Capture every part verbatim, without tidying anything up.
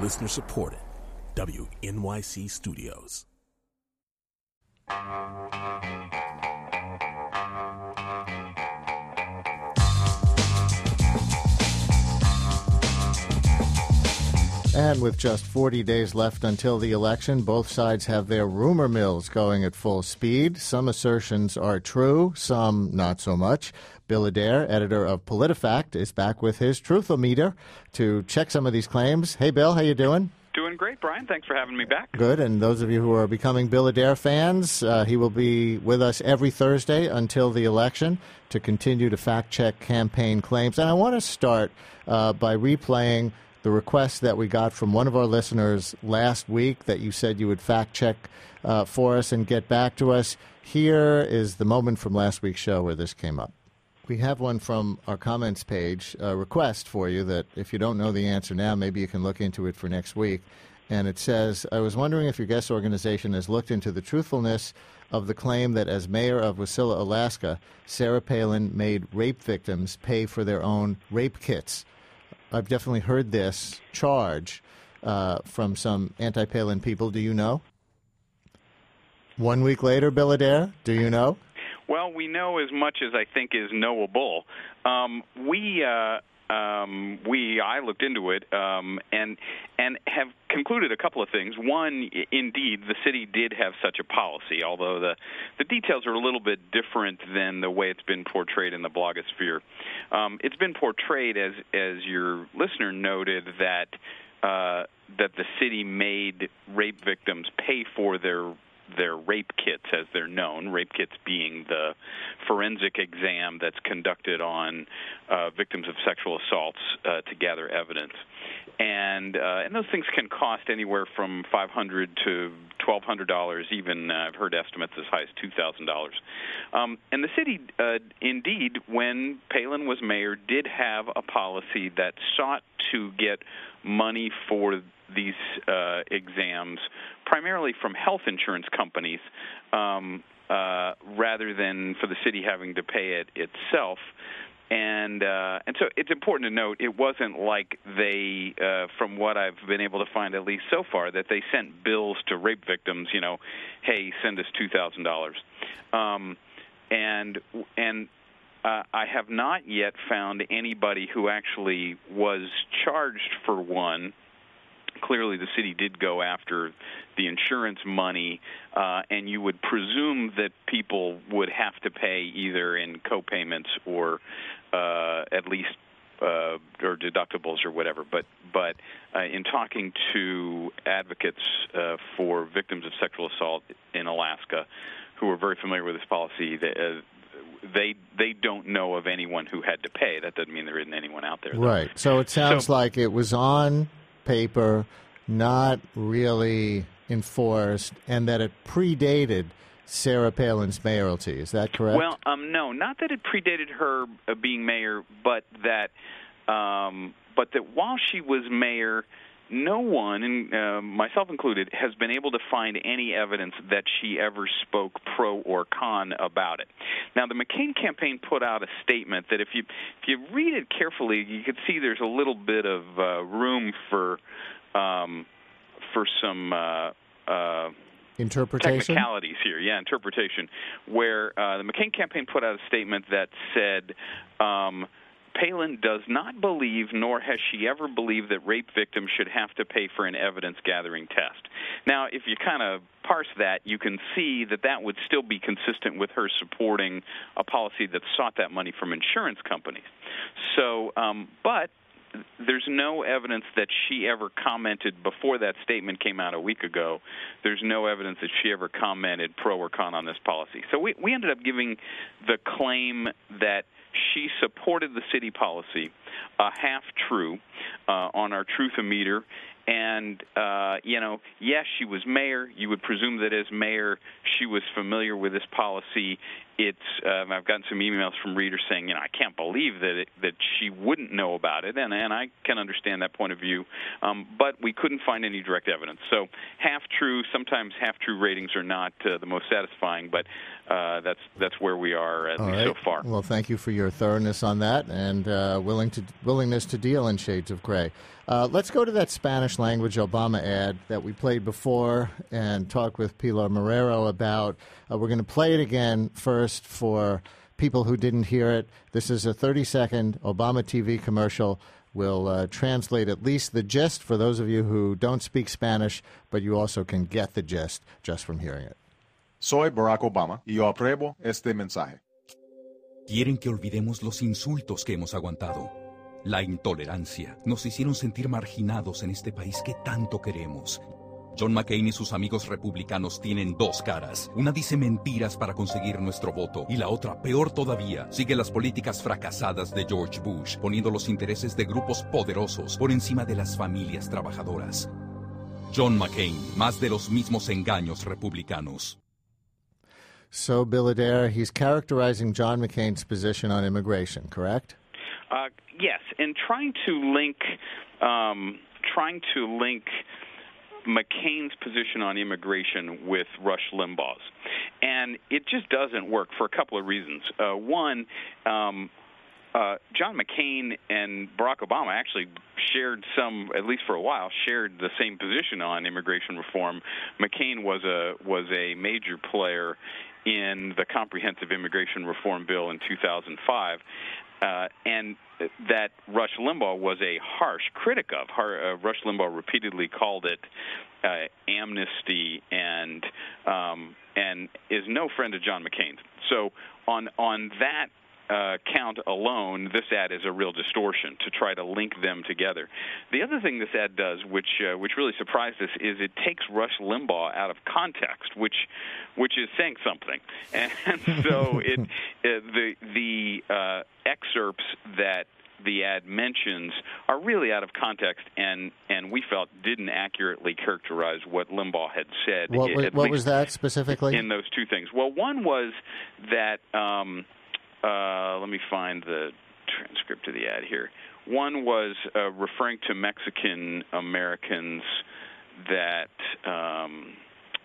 Listener supported. W N Y C Studios. And with just forty days left until the election, both sides have their rumor mills going at full speed. Some assertions are true, some not so much. Bill Adair, editor of PolitiFact, is back with his Truthometer to check some of these claims. Hey, Bill, how you doing? Doing great, Brian. Thanks for having me back. Good. And those of you who are becoming Bill Adair fans, uh, he will be with us every Thursday until the election to continue to fact-check campaign claims. And I want to start uh, by replaying the request that we got from one of our listeners last week that you said you would fact-check uh, for us and get back to us. Here is the moment from last week's show where this came up. We have one from our comments page, a request for you that if you don't know the answer now, maybe you can look into it for next week. And it says, I was wondering if your guest organization has looked into the truthfulness of the claim that as mayor of Wasilla, Alaska, Sarah Palin made rape victims pay for their own rape kits. I've definitely heard this charge uh, from some anti-Palin people. Do you know? One week later, Bill Adair, do you know? Well, we know as much as I think is knowable. Um, we, uh, um, we, I looked into it um, and and have concluded a couple of things. One, indeed, the city did have such a policy, although the the details are a little bit different than the way it's been portrayed in the blogosphere. Um, it's been portrayed as as your listener noted that uh, that the city made rape victims pay for their their rape kits, as they're known, rape kits being the forensic exam that's conducted on uh, victims of sexual assaults uh, to gather evidence. And uh, and those things can cost anywhere from five hundred dollars to twelve hundred dollars, even uh, I've heard estimates as high as two thousand dollars. Um, and the city, uh, indeed, when Palin was mayor, did have a policy that sought to get money for these uh, exams primarily from health insurance companies um, uh, rather than for the city having to pay it itself. And uh, and so it's important to note it wasn't like they, uh, from what I've been able to find at least so far, that they sent bills to rape victims, you know, hey, send us two thousand dollars. Um, and and uh, I have not yet found anybody who actually was charged for one. Clearly, the city did go after the insurance money, uh, and you would presume that people would have to pay either in co-payments or uh, at least uh, or deductibles or whatever. But but uh, in talking to advocates uh, for victims of sexual assault in Alaska, who are very familiar with this policy, they, uh, they they don't know of anyone who had to pay. That doesn't mean there isn't anyone out there, though. Right. So it sounds so, like it was on paper, not really enforced, and that it predated Sarah Palin's mayoralty. Is that correct? Well, um, no, not that it predated her uh, being mayor, but that um, but that while she was mayor, no one, and uh, myself included, has been able to find any evidence that she ever spoke pro or con about it. Now, the McCain campaign put out a statement that if you if you read it carefully, you could see there's a little bit of uh, room for um, for some uh, uh, interpretation technicalities here. Yeah, interpretation. Where uh, the McCain campaign put out a statement that said. Um, Palin does not believe, nor has she ever believed, that rape victims should have to pay for an evidence-gathering test. Now, if you kind of parse that, you can see that that would still be consistent with her supporting a policy that sought that money from insurance companies. So, um, but there's no evidence that she ever commented before that statement came out a week ago. There's no evidence that she ever commented pro or con on this policy. So we, we ended up giving the claim that she supported the city policy a half-true uh, on our Truthometer. And, uh, you know, yes, she was mayor. You would presume that as mayor, she was familiar with this policy. It's uh, I've gotten some emails from readers saying, you know, I can't believe that it, that she wouldn't know about it, and, and I can understand that point of view. Um, but we couldn't find any direct evidence. So half-true, sometimes half-true ratings are not uh, the most satisfying, but uh, that's that's where we are at All least right. so far. Well, thank you for your thoroughness on that and uh, willing to willingness to deal in shades of gray. Uh, let's go to that Spanish Spanish language Obama ad that we played before and talked with Pilar Marrero about. Uh, we're going to play it again first for people who didn't hear it. This is a thirty-second Obama T V commercial. We'll uh, translate at least the gist for those of you who don't speak Spanish, but you also can get the gist just from hearing it. Soy Barack Obama y yo apruebo este mensaje. Quieren que olvidemos los insultos que hemos aguantado. La intolerancia nos hicieron sentir marginados en este país que tanto queremos. John McCain y sus amigos republicanos tienen dos caras. Una dice mentiras para conseguir nuestro voto y la otra, peor todavía, sigue las políticas fracasadas de George Bush, poniendo los intereses de grupos poderosos por encima de las familias trabajadoras. John McCain, más de los mismos engaños republicanos. So, Bill Adair, he's characterizing John McCain's position on immigration, correct? Uh, yes, and trying to link, um, trying to link McCain's position on immigration with Rush Limbaugh's, and it just doesn't work for a couple of reasons. Uh, one, um, uh, John McCain and Barack Obama actually shared some, at least for a while, shared the same position on immigration reform. McCain was a was a major player in the Comprehensive Immigration Reform Bill in two thousand five, uh, and that Rush Limbaugh was a harsh critic of. Uh, Rush Limbaugh repeatedly called it uh, amnesty and um, and is no friend of John McCain's. So on on that Uh, count alone, this ad is a real distortion to try to link them together. The other thing this ad does, which uh, which really surprised us, is it takes Rush Limbaugh out of context, which which is saying something. And so it uh, the the uh, excerpts that the ad mentions are really out of context, and, and we felt didn't accurately characterize what Limbaugh had said. What, was, what was that specifically? In those two things. Well, one was that. Um, Uh, let me find the transcript of the ad here. One was uh, referring to Mexican Americans that um,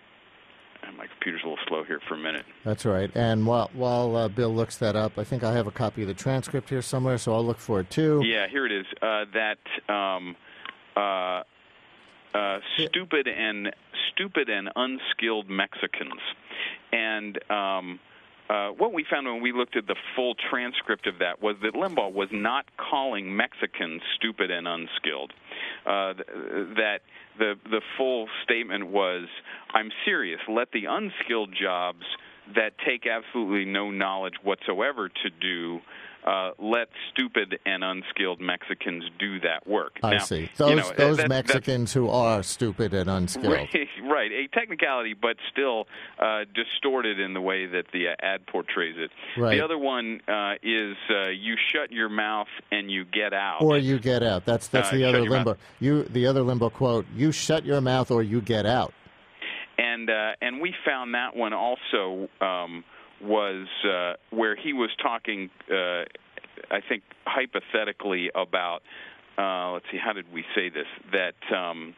my computer's a little slow here for a minute. That's right. And while while uh, Bill looks that up, I think I have a copy of the transcript here somewhere, so I'll look for it too. Yeah, here it is. Uh, that um, uh, uh, stupid and stupid and unskilled Mexicans, and. Um, Uh, what we found when we looked at the full transcript of that was that Limbaugh was not calling Mexicans stupid and unskilled. Uh, th- that the the full statement was, I'm serious, let the unskilled jobs that take absolutely no knowledge whatsoever to do, uh, let stupid and unskilled Mexicans do that work. I now, see. Those you know, those that, Mexicans who are stupid and unskilled. Right, right, a technicality, but still uh, distorted in the way that the uh, ad portrays it. Right. The other one uh, is uh, you shut your mouth and you get out. Or you get out. That's that's Uh, the other shut your Limbaugh. mouth. You the other Limbaugh quote. You shut your mouth or you get out. And uh, and we found that one also um, was uh, where he was talking, uh, I think, hypothetically about, uh, let's see, how did we say this? That um,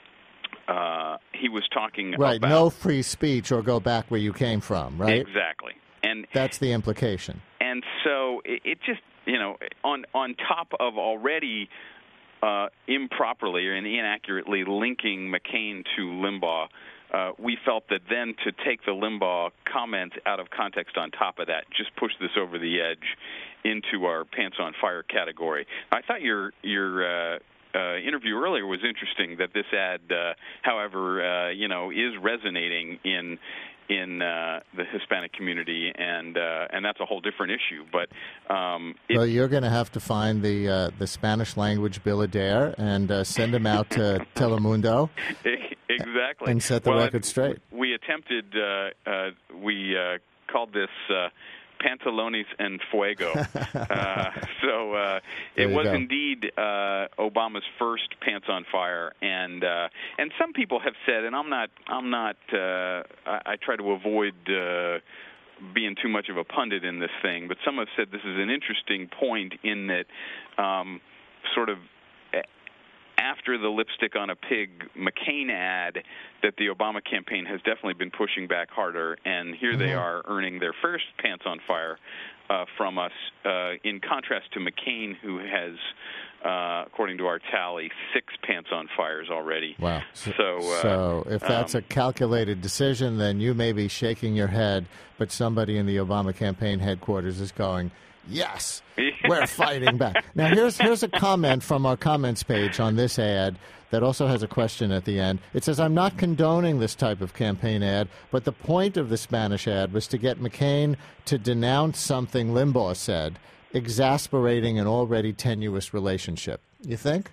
uh, he was talking right, about... no free speech or go back where you came from, right? Exactly. And that's the implication. And so it, it just, you know, on, on top of already uh, improperly and inaccurately linking McCain to Limbaugh, Uh, we felt that then to take the Limbaugh comments out of context on top of that just pushed this over the edge into our pants on fire category. I thought your your uh, uh, interview earlier was interesting. That this ad, uh, however, uh, you know, is resonating in in uh, the Hispanic community, and uh, and that's a whole different issue. But um, it, well, you're going to have to find the uh, the Spanish language Bill Adair and uh, send him out to Telemundo. Exactly. And set the well, record straight. We attempted, uh, uh, we uh, called this uh, Pantalones en Fuego. uh, so uh, it was go. indeed uh, Obama's first Pants on Fire, and uh, and some people have said, and I'm not, I'm not, uh, I, I try to avoid uh, being too much of a pundit in this thing, but some have said this is an interesting point in that um, sort of after the lipstick on a pig McCain ad, that the Obama campaign has definitely been pushing back harder, and here mm-hmm. they are earning their first Pants on Fire uh, from us, uh, in contrast to McCain, who has uh, according to our tally, six pants-on fires already. Wow. So, so, uh, so if that's um, a calculated decision, then you may be shaking your head, but somebody in the Obama campaign headquarters is going, yes, we're fighting back. Now, here's here's a comment from our comments page on this ad that also has a question at the end. It says, I'm not condoning this type of campaign ad, but the point of the Spanish ad was to get McCain to denounce something Limbaugh said, exasperating an already tenuous relationship. You think?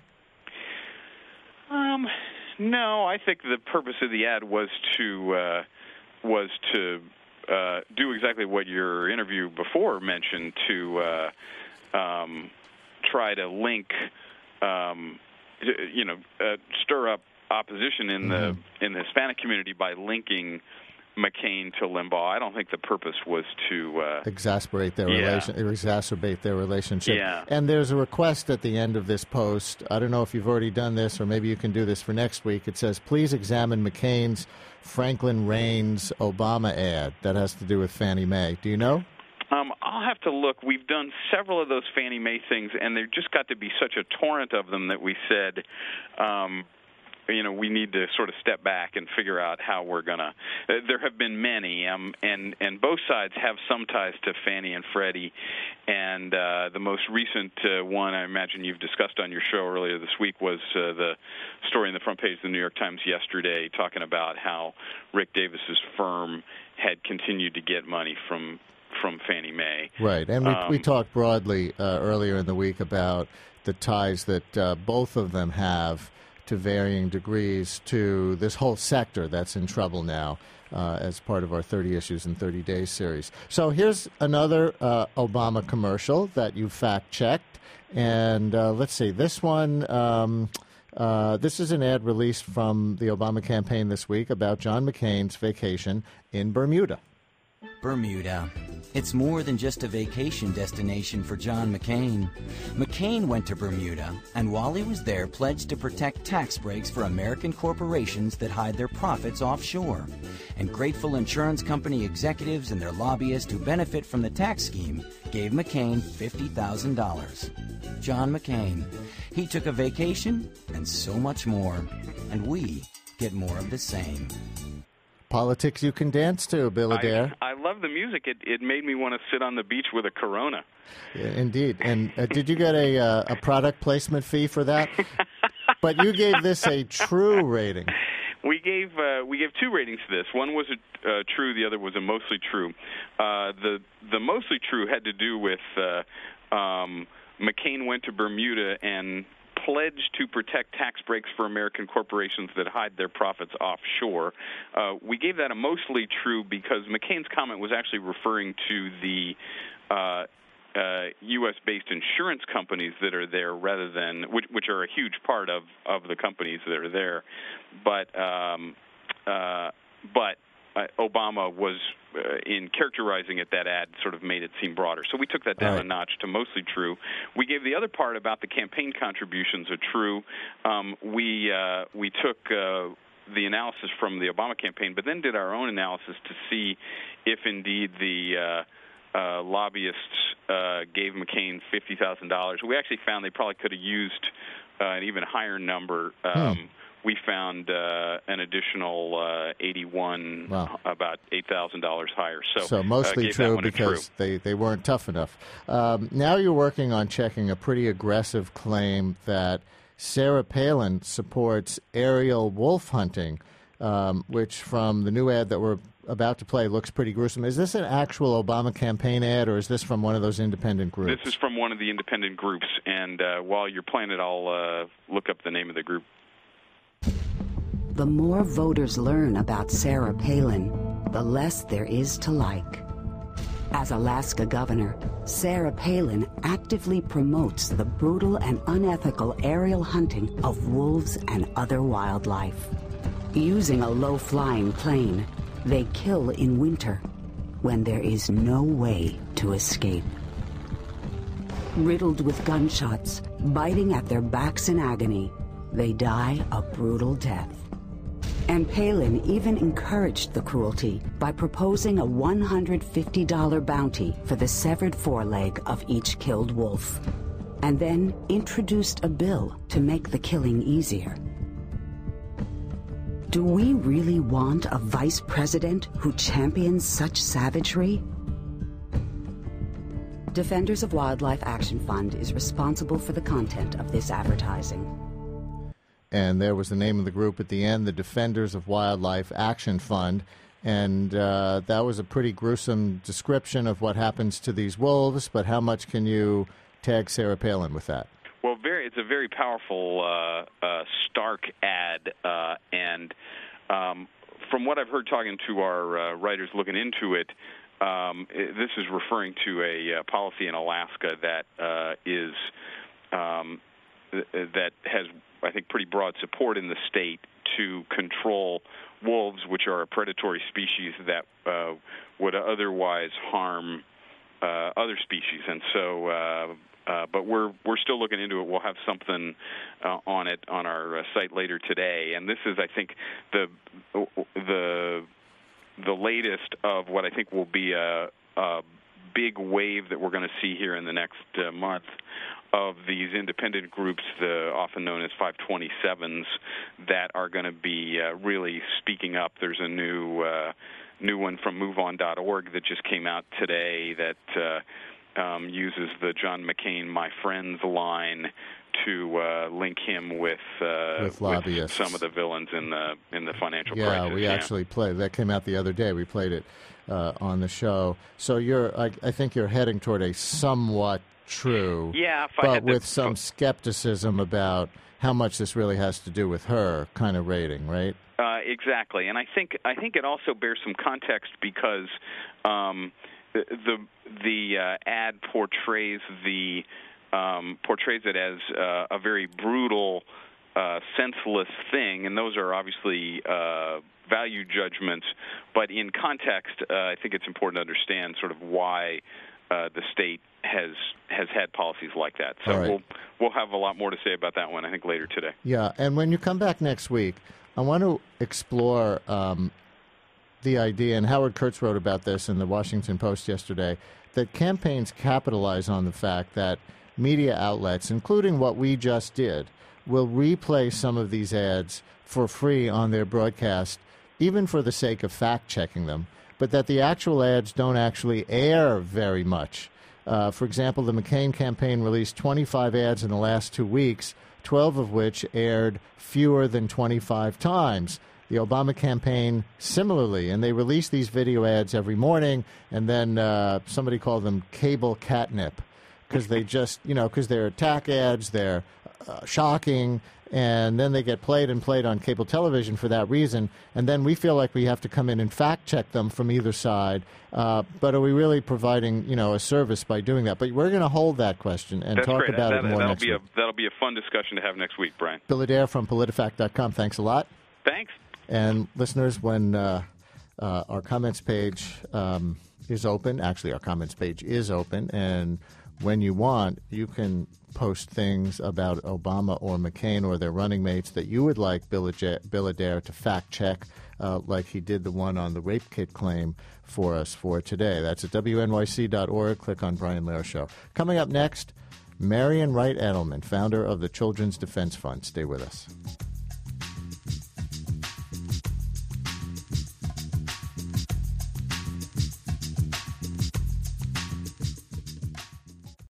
Um, no, I think the purpose of the ad was to uh, was to uh, do exactly what your interview before mentioned, to uh, um, try to link, um, you know, uh, stir up opposition in mm-hmm. the in the Hispanic community by linking McCain to Limbaugh. I don't think the purpose was to uh, exasperate their yeah. relation, exacerbate their relationship. Yeah. And there's a request at the end of this post. I don't know if you've already done this, or maybe you can do this for next week. It says, please examine McCain's Franklin Reigns Obama ad that has to do with Fannie Mae. Do you know? Um, I'll have to look. We've done several of those Fannie Mae things, and there just got to be such a torrent of them that we said, um, you know, we need to sort of step back and figure out how we're going to. Uh, there have been many, um, and, and both sides have some ties to Fannie and Freddie. And uh, the most recent uh, one I imagine you've discussed on your show earlier this week was uh, the story in the front page of the New York Times yesterday talking about how Rick Davis's firm had continued to get money from from Fannie Mae. Right, and we, um, we talked broadly uh, earlier in the week about the ties that uh, both of them have to varying degrees to this whole sector that's in trouble now uh, as part of our thirty Issues in thirty Days series. So here's another uh, Obama commercial that you fact-checked. And uh, let's see, this one, um, uh, this is an ad released from the Obama campaign this week about John McCain's vacation in Bermuda. Bermuda. It's more than just a vacation destination for John McCain. McCain went to Bermuda, and while he was there, pledged to protect tax breaks for American corporations that hide their profits offshore. And grateful insurance company executives and their lobbyists who benefit from the tax scheme gave McCain fifty thousand dollars. John McCain. He took a vacation and so much more. And we get more of the same. Politics you can dance to, Bill Adair. I, I love the music. It it made me want to sit on the beach with a Corona. Yeah, indeed. And uh, did you get a uh, a product placement fee for that? But you gave this a true rating. We gave uh, we gave two ratings to this. One was a uh, true. The other was a mostly true. Uh, the the mostly true had to do with uh, um, McCain went to Bermuda and pledged to protect tax breaks for American corporations that hide their profits offshore. Uh, we gave that a mostly true because McCain's comment was actually referring to the uh, uh, U S-based insurance companies that are there rather than, which, which are a huge part of, of the companies that are there. But, um, uh, but uh, Obama was, uh, in characterizing it, that ad sort of made it seem broader. So we took that down right. a notch to mostly true. We gave the other part about the campaign contributions a true. Um, we uh, we took uh, the analysis from the Obama campaign, but then did our own analysis to see if indeed the uh, uh, lobbyists uh, gave McCain fifty thousand dollars. We actually found they probably could have used uh, an even higher number. Um, hmm. We found uh, an additional uh, eighty-one, wow. about eight thousand dollars higher. So, so mostly uh, true because true. They, they weren't tough enough. Um, now you're working on checking a pretty aggressive claim that Sarah Palin supports aerial wolf hunting, um, which from the new ad that we're about to play looks pretty gruesome. Is this an actual Obama campaign ad, or is this from one of those independent groups? This is from one of the independent groups, and uh, while you're playing it, I'll uh, look up the name of the group. The more voters learn about Sarah Palin, the less there is to like. As Alaska governor, Sarah Palin actively promotes the brutal and unethical aerial hunting of wolves and other wildlife. Using a low-flying plane, they kill in winter when there is no way to escape. Riddled with gunshots, biting at their backs in agony, they die a brutal death. And Palin even encouraged the cruelty by proposing a one hundred fifty dollars bounty for the severed foreleg of each killed wolf. and then introduced a bill to make the killing easier. Do we really want a vice president who champions such savagery? Defenders of Wildlife Action Fund is responsible for the content of this advertising. And there was the name of the group at the end, the Defenders of Wildlife Action Fund. And uh, that was a pretty gruesome description of what happens to these wolves, but how much can you tag Sarah Palin with that? Well, very, it's a very powerful, uh, uh, stark ad, uh, and um, from what I've heard talking to our uh, writers looking into it, um, this is referring to a uh, policy in Alaska that uh, is um, th- that has, I think, pretty broad support in the state to control wolves, which are a predatory species that uh, would otherwise harm uh, other species, and so. Uh, Uh, but we're we're still looking into it. We'll have something uh, on it on our uh, site later today. And this is, I think, the the the latest of what I think will be a, a big wave that we're going to see here in the next uh, month of these independent groups, the often known as five twenty-sevens, that are going to be uh, really speaking up. There's a new uh, new one from move on dot org that just came out today that. Uh, Um, uses the John McCain "My Friends" line to uh, link him with, uh, with lobbyists, with some of the villains in the in the financial yeah, crisis. We yeah, we actually played that. Came out the other day. We played it uh, on the show. So you're, I, I think you're heading toward a somewhat true, yeah, if I but had to, with some skepticism about how much this really has to do with her kind of rating, right? Uh, exactly, and I think I think it also bears some context because. Um, The the uh, ad portrays the um, portrays it as uh, a very brutal, uh, senseless thing, and those are obviously uh, value judgments. But in context, uh, I think it's important to understand sort of why uh, the state has has had policies like that. So right. we'll we'll have a lot more to say about that one, I think, later today. Yeah, and when you come back next week, I want to explore. Um, the idea, and Howard Kurtz wrote about this in the Washington Post yesterday, that campaigns capitalize on the fact that media outlets, including what we just did, will replay some of these ads for free on their broadcast, even for the sake of fact-checking them, but that the actual ads don't actually air very much. Uh, for example, the McCain campaign released twenty-five ads in the last two weeks, twelve of which aired fewer than twenty-five times. The Obama campaign, similarly, and they release these video ads every morning, and then uh, somebody called them cable catnip because they just, you know, because they're attack ads, they're uh, shocking, and then they get played and played on cable television for that reason, and then we feel like we have to come in and fact-check them from either side. Uh, but are we really providing, you know, a service by doing that? But we're going to hold that question and That's talk great. about that, it more that'll next be week. A, that'll be a fun discussion to have next week, Brian. Bill Adair from PolitiFact dot com. Thanks a lot. Thanks. And listeners, when uh, uh, our comments page um, is open, actually our comments page is open, and when you want, you can post things about Obama or McCain or their running mates that you would like Bill Adair, Bill Adair to fact-check, uh, like he did the one on the rape kit claim for us for today. That's at W N Y C dot org. Click on Brian Lehrer Show. Coming up next, Marian Wright Edelman, founder of the Children's Defense Fund. Stay with us.